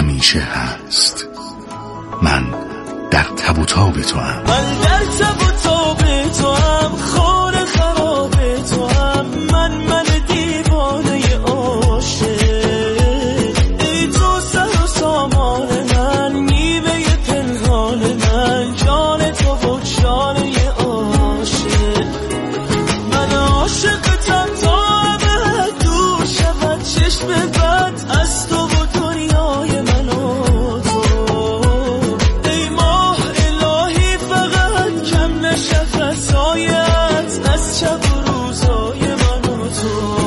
همیشه هست. من در تب و تاب تو هم، من در تب و تاب تو هم، خانه خراب تو هم، من دیوانه عاشق. ای تو سر و سامان من، نیمه پنهان من، جان تو و جانه عاشق. من عاشقتم تا ابد دور شود چشم بد از تو و دنیای من و تو. ای ماه الهی فقط کم نشه فسایت از شب و روزای من و تو.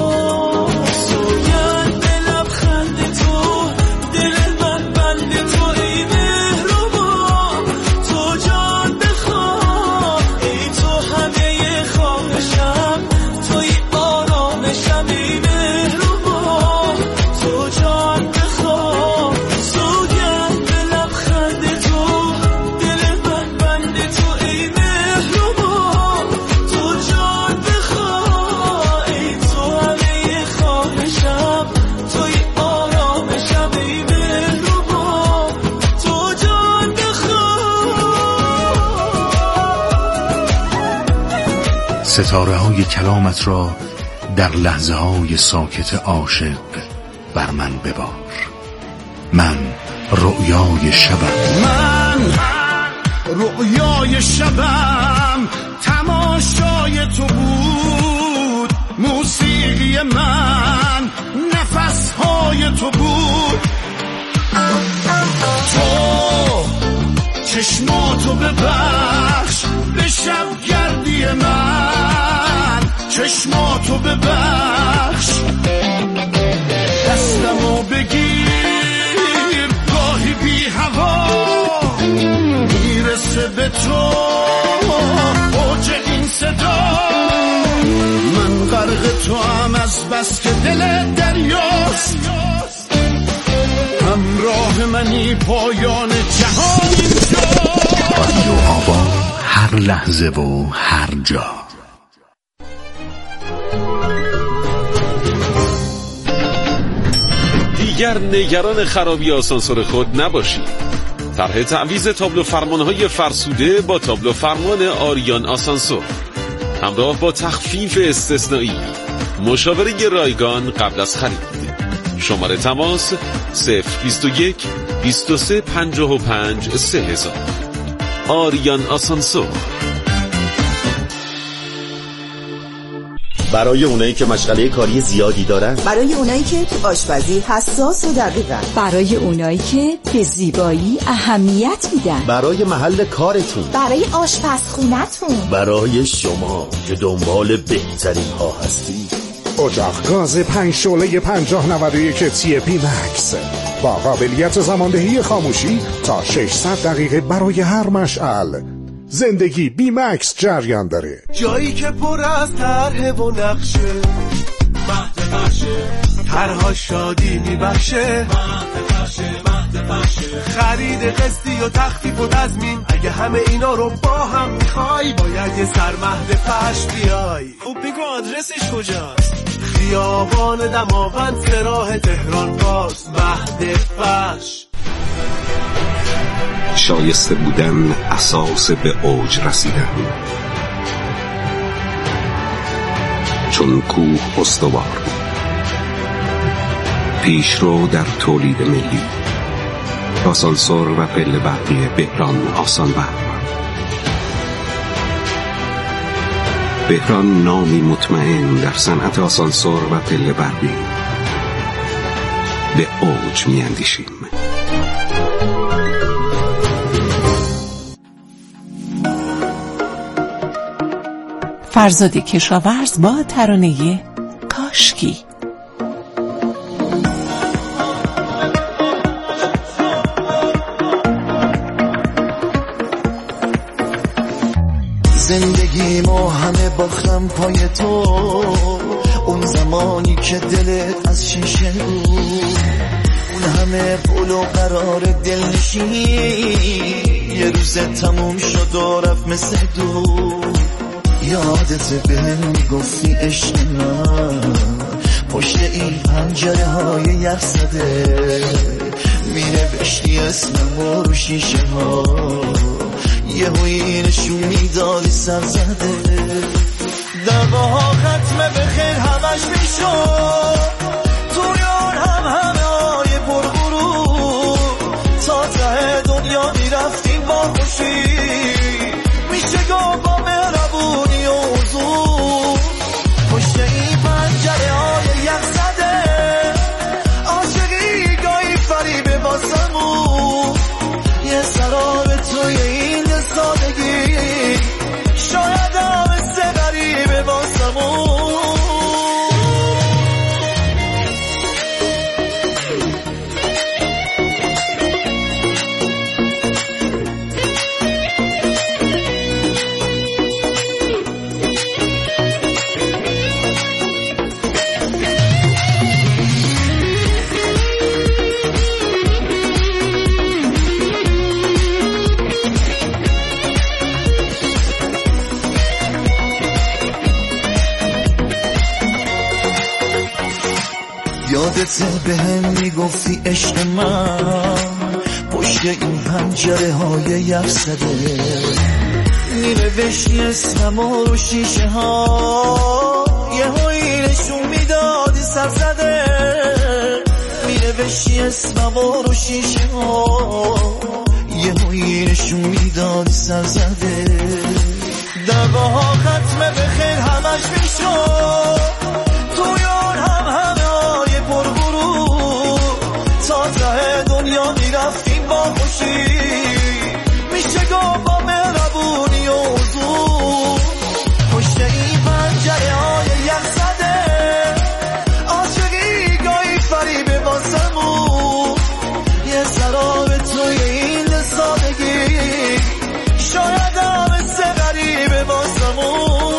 سوگند به لبخند تو، دل من بند تو، ای مهربان تو جان بخواه. ای تو همه خواهشم، توی آرامشم، ای مهربان تو جان بخواه. سوگند به لبخند تو، دل من بند تو، ای مهربان تو جان بخواه. ای تو همه خواهشم، توی آرامشم، ای مهربان تو جان بخواه. ستاره های کلامت را در لحظه های ساکت عاشق بر من ببار. من رؤیای شبم، من رؤیای شبم، تماشای تو بود. موسیقی من نفسهای تو بود. تو چشماتو ببخش به شبگردی من، چشماتو ببخش، دستمو بگیر گاهی بی هوا میرسه به تو اوج این صدا. من غرق تو هم از بس که دل دریاست، همراه منی پایان جهان اینجاست. رادیو آوا، هر لحظه و هر جا. دیگر نگران خرابی آسانسور خود نباشید. طرح تعویض تابلو فرمانهای فرسوده با تابلو فرمان آریان آسانسور همراه با تخفیف استثنایی، مشاوره رایگان قبل از خرید. شماره تماس 021 23 55 3000. آریان آسانسور. برای اونایی که مشغله کاری زیادی دارن، برای اونایی که تو آشپزی حساس و دقیقن، برای اونایی که به زیبایی اهمیت میدن، برای محل کارتون، برای آشپزخونتون، برای شما که دنبال بهترین ها هستی. اجاق گاز 5 شعله 5091 TP Max با قابلیت زماندهی خاموشی تا 600 دقیقه برای هر مشعل. زندگی بی مکس جریان داره. جایی که پر از طرح و نقشه، مهد بخشه، طرها شادی میبخشه، مهد بخشه، خرید قسطی و تخفیف و تضمین. اگه همه اینا رو با هم میخوای، باید یه سر مهد فش بیای. خوب بگو آدرسش کجاست؟ خیابان دماوند، سراح تهران باز، مهد فش. شایسته بودن اساس به اوج رسیدن. چون کوه استوار، پیشرو در تولید ملی. آسانسور و پله برقی بهران آسان برق. بهران نامی مطمئن در صنعت آسانسور و پله برقی. به اوج میاندیشیم. فرزاد کشاورز با ترانه کاشکی. زندگی ما همه باختم پای تو، اون زمانی که دلت از شیشه بود، اون همه پول و قرار دلنشین، یه روز تموم شد و رفت مثل دود. یادت بهم میگفتی عشق من، پشت این پنجره های یخ زده اسمم رو شیشه ها یه هوی نشون میدادی سر زده دعواها ختمه به خیر همش میشد تویان همه های پرغرور تا ته دنیا میرفتیم با خوشی میشه گفت با مهربونی و حضور پشت این پنجره های یخ زده عاشقی گاهی فریبه واسمون یه سراب توی این سادگی شاید هم مثل غریبه واسمون یادته به هم میگفتی عشق من پشت این پنجره های یخ زده می‌نوشتی اسمم رو شیشه ها یه هایی نشون میدادی سر زده می‌نوشتی اسمم رو شیشه ها یه هایی نشون میدادی سر زده دعواها ختمه به خیر همش میشد تویان همه های پرغرور تا ته دنیا میرفتیم با خوشی میشه گفت با مهربونی و حضور پشت این پنجره های یخ زده عاشقی گاهی فریبه واسمون یه سراب توی این سادگی شاید هم مثل غریبه واسمون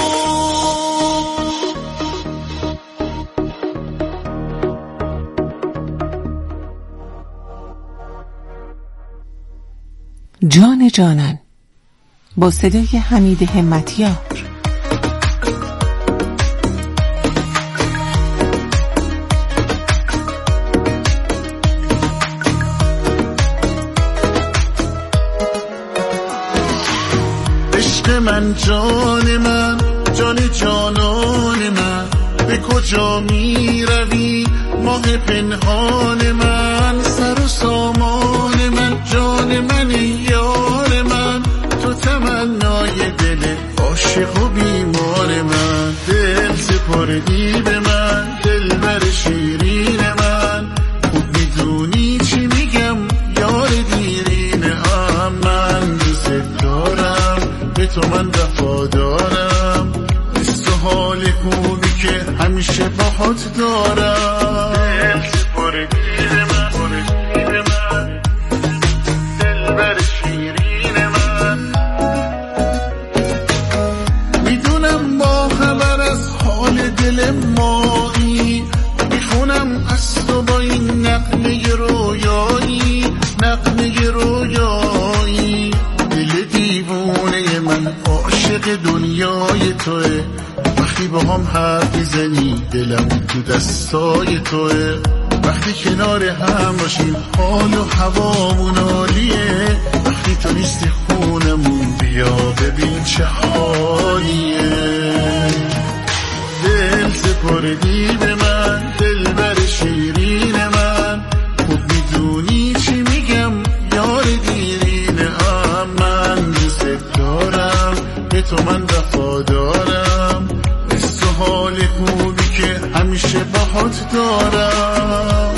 جان جانان با صدای حمید همتیار. عشق من جان من جان جانان من به کجا می روی ماه پنهان من سر و سامان من جان من یار من تو تمنای دل عاشق و بیمار من دل سپردی به من دلبر شیرین من خوب میدونی چی میگم یار دیرینه من دوست دارم به تو من وفادارم مثل حال خوبی که همیشه باهات دارم دل سپردی به من دلبر شیرین من میدونم با خبر از حال دل مایی میخونم از تو با این نغمه رویایی دل دیوونه من عاشق دنیای توه وقتی با هم حرف میزنی دلم تو دستای توه وقتی کنار هم باشیم حال و هوامون عالیه وقتی تو نیستی خونمون بیا ببین چه حالیه دل سپردی به من دلبر شیرین من خوب میدونی چی میگم یار دیرینه من دوست دارم به تو من وفادارم مثل حال خوبی که همیشه باهات دارم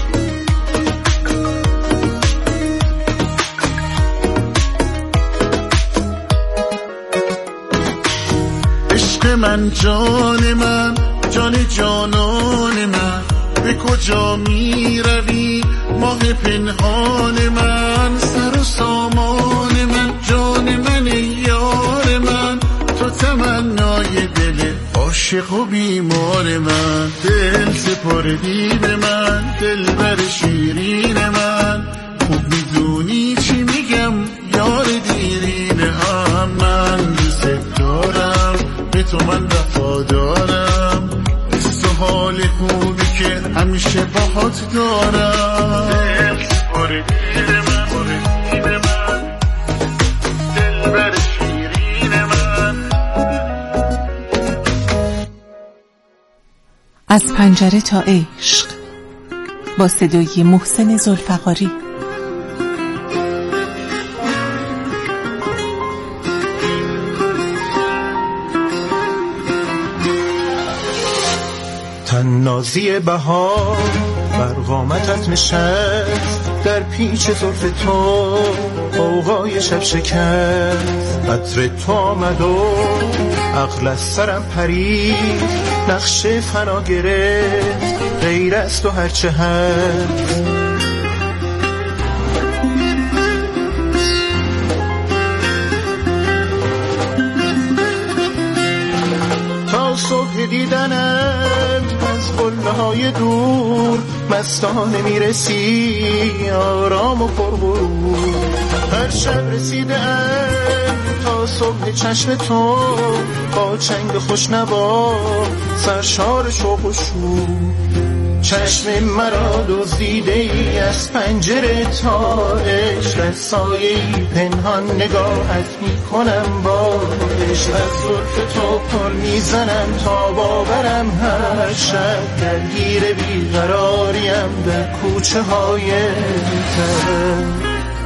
عشق من جان من جان جانان من به کجا می روی ماه پنهان من سر و سامان من جان من یار من تو تمنای دل عاشق و بیمار من دل سپردی به من دلبر شیرین من خوب میدونی چی میگم یار دیرینه من دوست دارم به تو من وفادارم مثل حال خوبی که همیشه باهات دارم دل سپردی از پنجره تا عشق با صدای محسن ذوالفقاری. تنازی بهار بر قامتت نشست، در پیچ زلف تو غوغای شب شکست. عطر تو آمد و عقل از سرم پرید، نقش فنا گرفت غیر از تو هرچه هست. تا صبح دیدنت از قله‌های دور، مستانه میرسی آرام و پرغرور. هر شب رسیدم تا صبح چشم تو، با چنگ خوشنوا سرشار شوق و شور. چشم مرا دزدیده ای از پنجره تا عشق، از سایه‌ای پنهان نگاهت میکنم با عشق. از زلف تو پر میزنم تا باورم هر شب، درگیر بیقراریم در کوچه های تر.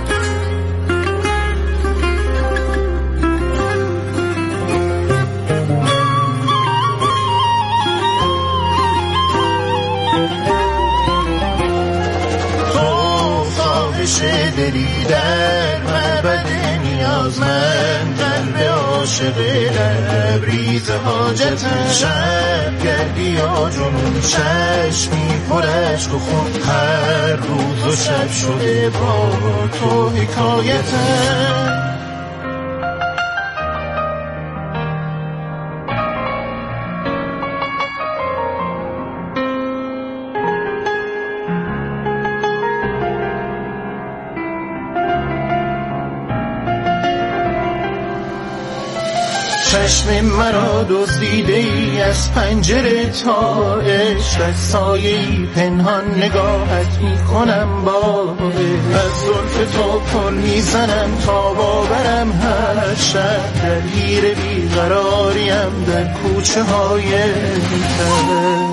دلی در معبد نیازمند، قلب عاشق لبریز حاجتم. شب گردی یا جنون چشمی پر عشق و خون، هر روز و شب شده با تو حکایتم. چشم مرا دزدیده ای از پنجره تا عشق، از سایه‌ای پنهان نگاهت میکنم با عشق. از زلف تو پر میزنم تا باورم هر شب، درگیر بیقراریم در کوچه های تر.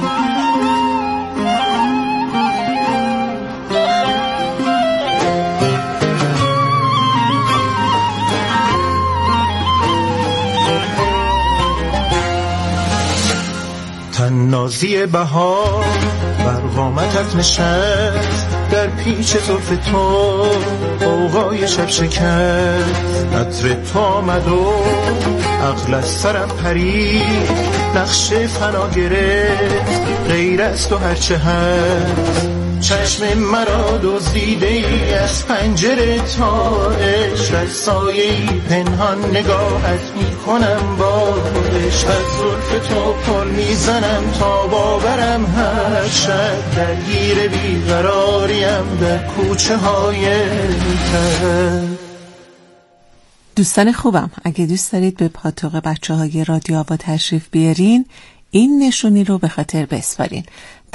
تنازی بهار بر قامتت نشست، در پیچ زلف تو غوغای شب شکست. عطر تو آمد و عقل از سرم پرید، نقش فنا گرفت غیر از تو هرچه هست. چشم مرا دزدیده ای از پنجره تا عشق، از سایه‌ای پنهان نگاهت میکنم با عشق. از زلف تو پر میزنم تا باورم هر شب، درگیر بیقراریم در کوچه های تر. دوستان خوبم، اگه دوست دارید به پاتوق بچه‌های رادیو آوا تشریف بیارین، این نشونی رو به خاطر بسپارین: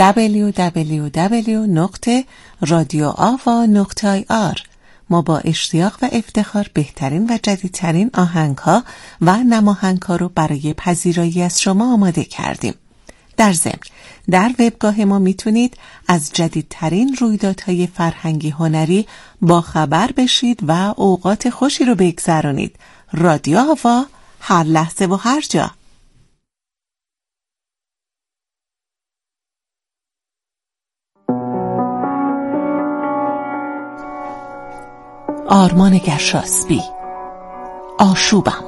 www.radioava.ir. ما با اشتیاق و افتخار بهترین و جدیدترین آهنگ‌ها و نماهنگ‌ها رو برای پذیرایی از شما آماده کردیم. در ضمن در وبگاه ما میتونید از جدیدترین رویدادهای فرهنگی هنری با خبر بشید و اوقات خوشی رو بگذرونید. رادیو آوا، هر لحظه و هر جا. آرمان گرشاسبی، آشوبم.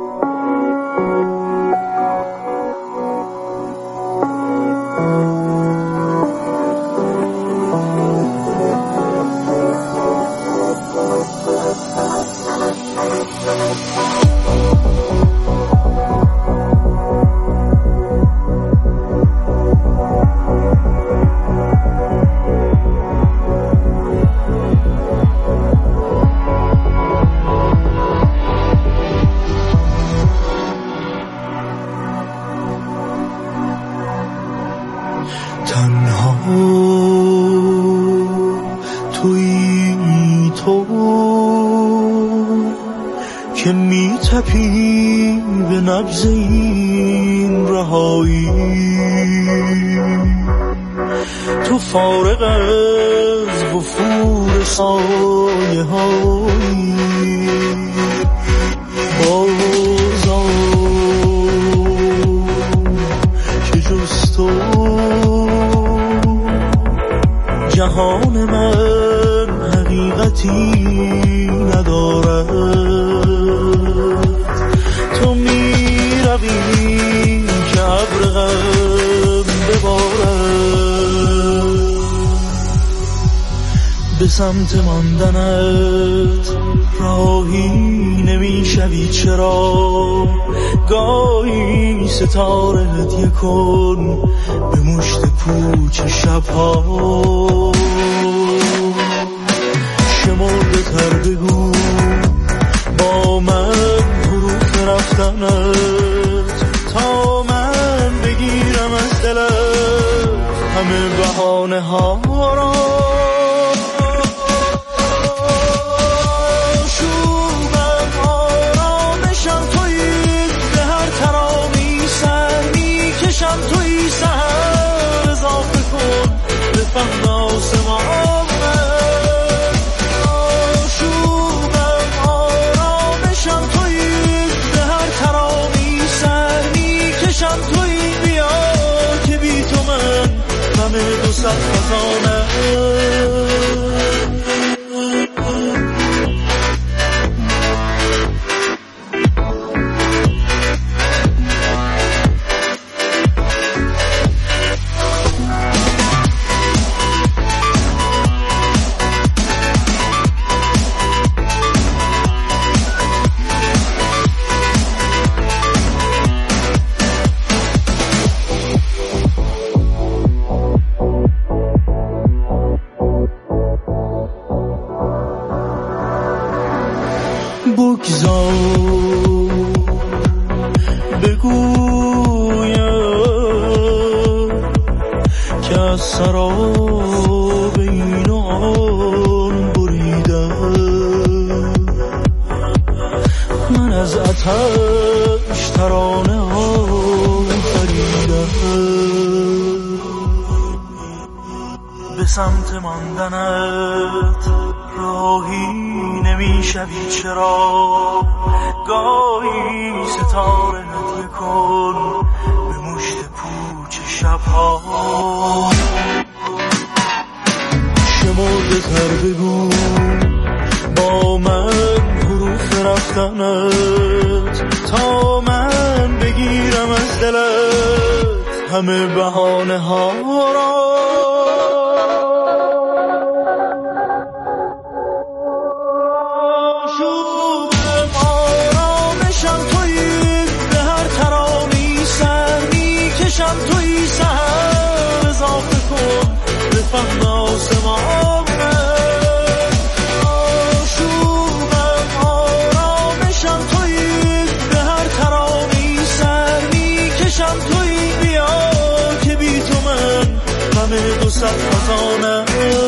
که می تپی به نبض این رهایی، تو فارغ از وفور سایه هایی بازا که جز تو جهان من حقیقتی ندارد. تو می روی که ابر غم ببارد، به سمت ماندنت راهی نمیشوی چرا؟ گاهی ستاره هدیه کن به مشت پوچ شبها. شمرده تر بگو با من حروف رفتنت تا من بگیرم از دلت همه بهانه ها را. توی سهر اضافه کن به فهم آسمان من. آشوبم آرامشم توی به هر ترامی سر میکشم توی بیا که بی تو من همه دو صد خزانه. بگویم که از سراب این و آن بریدم، من از آتش ترانه ها خریدم. به سمت ماندنت راهی نمیشوی چرا؟ گاهی ستاره هدیه کن به مشت پوچ شبها. شمرده تر بگو با من حروف رفتنت تا من بگیرم از دلت همه بهانه ها را. توی سهر اضافه کن به فهم آسمان من. آشوبم آرامشم توی به هر ترامی سر میکشم توی بیا که بی تو من همه دو صد خزانه.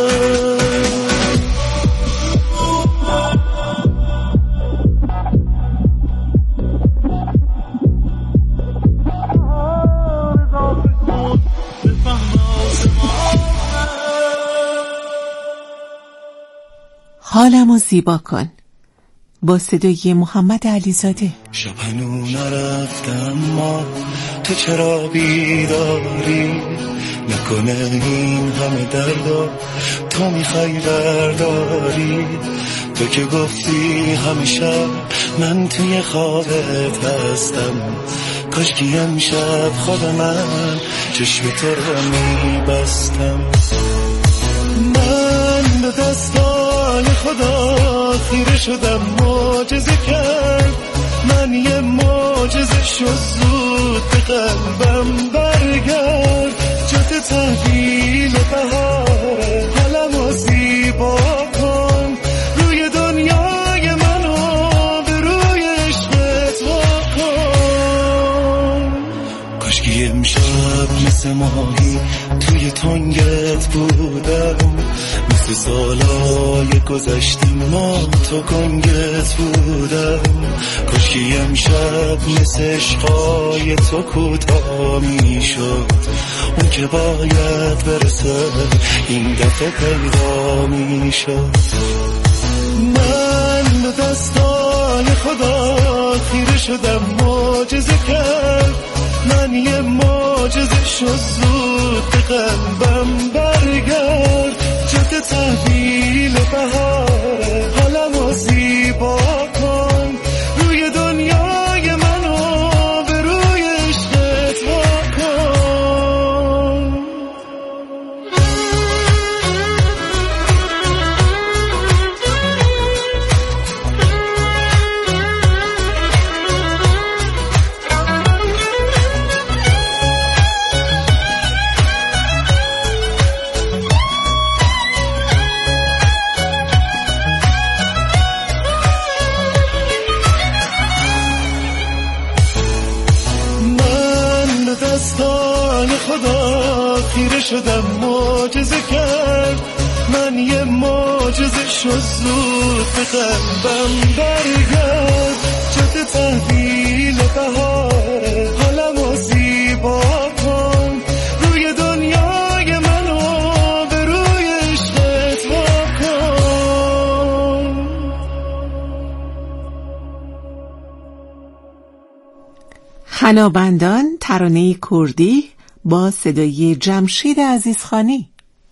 حالمو زیبا کن با صدای محمد علیزاده. شب هنوز نرفته اما تو چرا بیداری؟ نکنه این همه دردا تو میخوای برداری؟ تو که گفتی همیشه من توی خوابت هستم، کاشکی امشب خواب من چشم تو رو میبستم. من به دستای خدا خیره شدم، معجزه کرد من یه معجزه شد. زود به قلبم برگرد جات تحویل بهاره، حالمو زیبا کن روی دنیای منو به روی عشقت واکن. کاشکی امشب مثل ماهی توی تنگت بودم، مثل سالا روزای گذشتی ما تو گنگت بودم، کاشکی امشب مثل عشقای تو کوتاه میشد، اون که باید برسه این دفعه پیدا میشد. من به دستای خدا خیره شدم، معجزه کرد، من یه معجزه شد، زود به قلبم برگرد، جد تحویل بهاره، حالمو زیبا کن، روی دنیای منو به روی عشقت واکن. خدا خیره شدم، معجزه کرد، من یه معجزه شد، زود به قلبم برگرد، جد تحویل بهاره، حالمو زیبا کن، روی دنیای منو به روی عشقت واکن. حنابندان ترانه کردی با صدای جمشید عزیزخانی.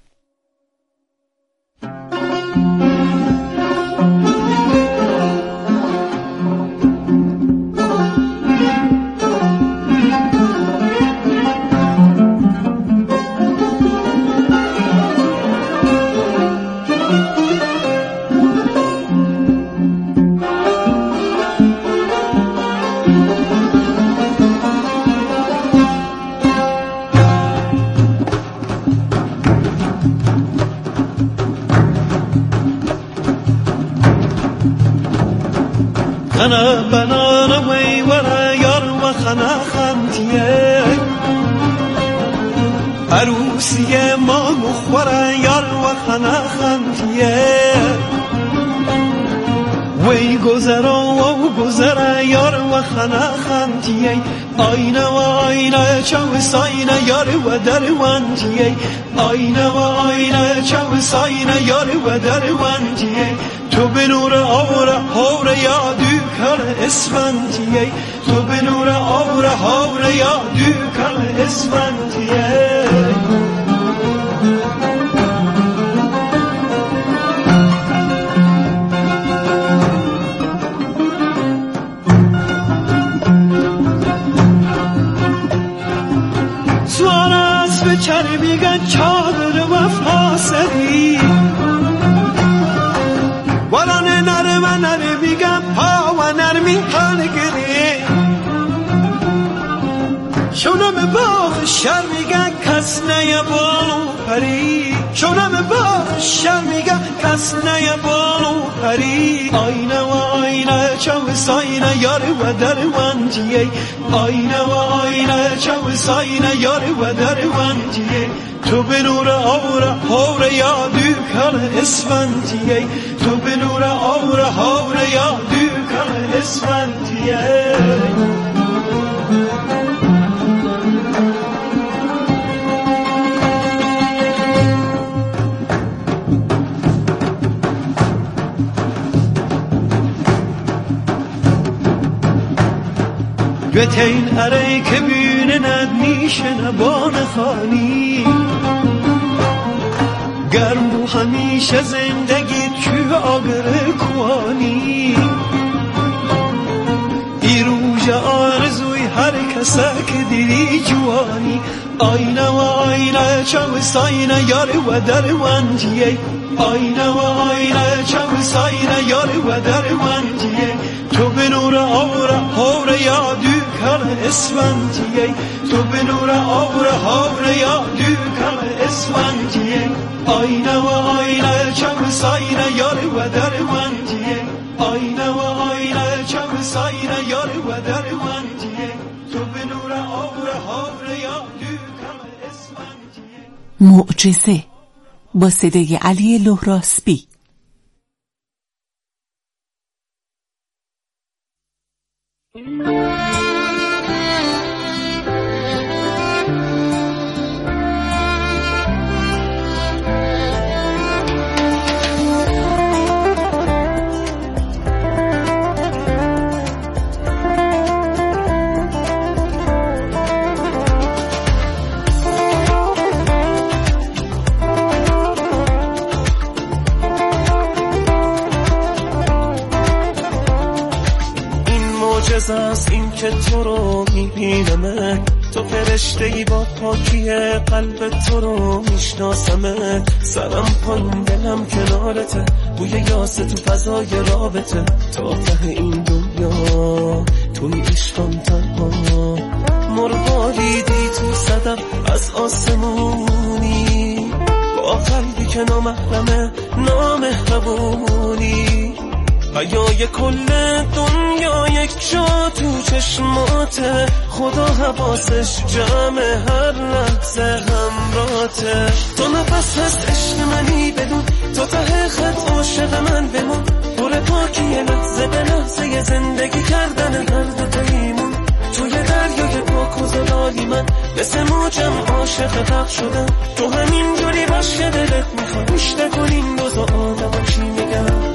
خنا بنانا وی ورا یار و خنا خمتیه، عروسی ما مخورا یار و خنا خمتیه، وی گذرا و گذرا یار و خنا خمتیه، آینه و آینه چو ساینه یار و دروانتیه، آینه و آینه چو ساینه یار و دروانتیه، تو به نور آوره هوره یادو کل اسفندیه، تو به نور آوره هوره یادو کل اسفندیه. سوار از به چرمیگه چادر وفا سری، وران نرم نرمیگم پا و نرمی هنگری، شونم باغ شرمیگه کس نیا بالو پری، شونم باغ شرمیگه کس نیا بالو پری، آینه و آینه چو ساینه یار و دروانجیه، آینه و آینه چو ساینه یار و دروانجیه، تو به نور آوره هوره یادو کل اسفندیه، تو به نور آوره هوره یادو کل اسفندیه. گتین اره که بینه ندمیشه نبان خانی، گرم بو همیشه زندگی چو آگر کوانی، ای روژ آرزوی هر کسه که دیری جوانی، آینه و آینه چو ساینه یار و دروانجیه، آینه و آینه چو ساینه یار و دروانجیه، تو به نور آوره هوره یادو کل اسفندیه، تو به نور آوره هوره یادو کل اسفندیه، آینه و آینه چو ساینه یار و دروانجیه، آینه و آینه چو ساینه یار و دروانجیه، تو به نور آوره هوره یادو کل اسفندیه. معجزه با صدای علی لهراسبی. است این که تو رو میبینمه، تو فرشته‌ای با پاکی قلب تو رو میشناسمه. سرم پایین دلم کنارته، بوی یاسه تو فضای رابطه. تا ته این دنیا توی عشقم تنها، مرغالیدی تو صدف از آسمونی، با قلبی که نامحرمه نامهربونی. حیای کل دنیا یک جا تو چشماته، خدا حواسش جمع هر لحظه همراته. تو نفس هست عشق منی بدون، تو ته خط عاشق من بمون. پر پاکی لحظه به لحظه زندگی کردن هر دو تاییمون. توی دریای پاک و زلالی من مثل موجم عاشق غرق شدم. تو همین جوری باش که دلت میخواد گوش نکنین دوز و آدم چی میگم.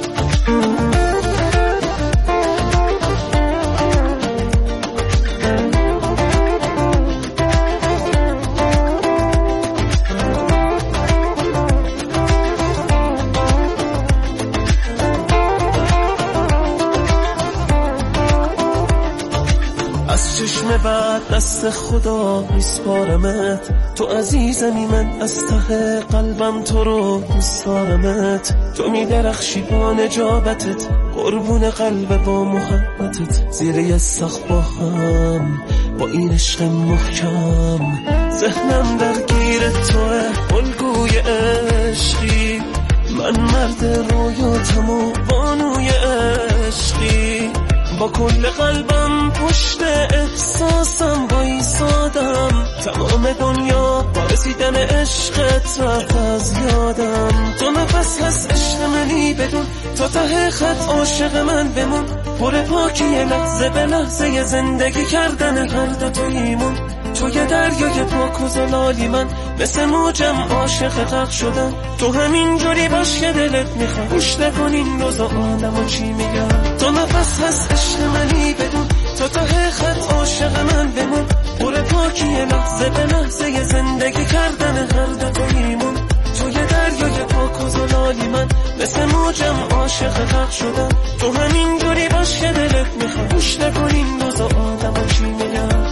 بعد دست خدا میسپارمت، تو عزیزمی من از ته قلبم تو رو میسپارمت. تو میدرخشی با نجابتت، قربون قلب با محبتت. زیر یه سقف با هم با این عشق محکم، ذهنم درگیر توه الگوی عشقی. من مرد رویاتم و بانوی عشقی، با کل قلبم پشت احساسم بایستادم. تمام دنیا با رسیدن عشقت رفت از یادم. تو نفس هست عشق منی بدون، تو ته خط عاشق من بمون. پر پاکی لحظه به لحظه زندگی کردن هر دو تاییمون. توی دریای پاک و زلالی من مثل موجم عاشق غرق شدم. تو همین جوری باش که دلت میخواد گوش نکنین روز آدم و چی میگم. تو نفس هست عشق منی بدون، تو ته خط عاشق من بمون. پر پاکی لحظه به لحظه زندگی کردن هر دو تاییمون. توی دریای پاک و زلالی من مثل موجم عاشق غرق شدم. تو همین جوری باش که دلت میخواد گوش نکنین روز آدم و چی میگم.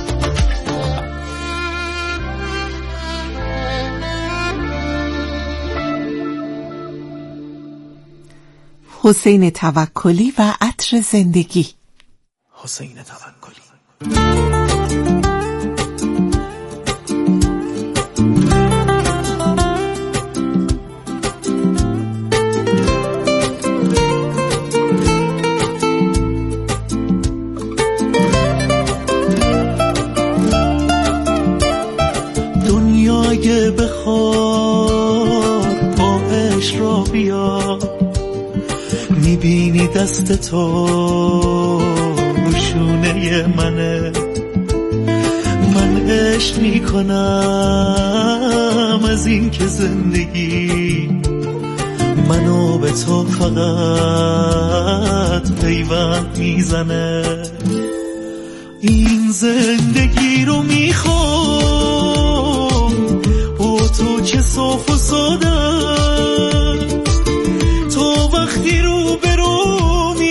حسین توکلی و عطر زندگی. حسین توکلی. دنیا اگه بخواد با عشق را بیا، میبینی دست تو روشونه منه. من عشق میکنم از این که زندگی منو به تو فقط پیوند میزنه. این زندگی رو میخوام با تو که صاف و ساده، تو وقتی رو برومی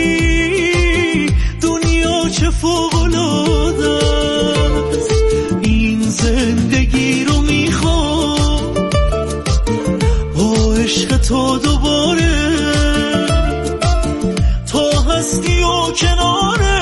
دنیا چه فوق‌العاده است. این زندگی رو میخوام با عشق تو دوباره، تا هستی و کناره